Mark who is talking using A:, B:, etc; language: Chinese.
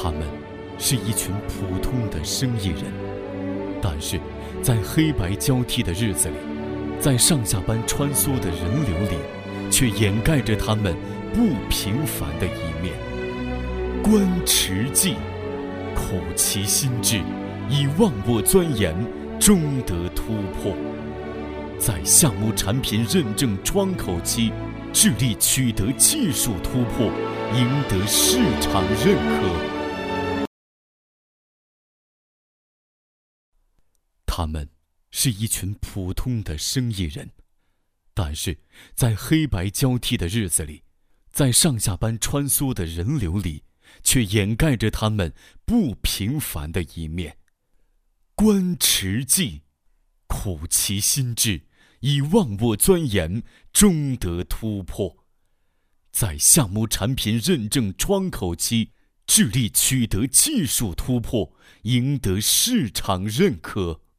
A: 他们是一群普通的生意人，但是在黑白交替的日子里，在上下班穿梭的人流里，却掩盖着他们不平凡的一面。观池记，苦其心志，以忘我钻研，终得突破。在项目产品认证窗口期，致力取得技术突破，赢得市场认可。他们是一群普通的生意人，但是在黑白交替的日子里，在上下班穿梭的人流里，却掩盖着他们不平凡的一面。观池记，苦其心志，以忘我钻研，终得突破。在项目产品认证窗口期，致力取得技术突破，赢得市场认可。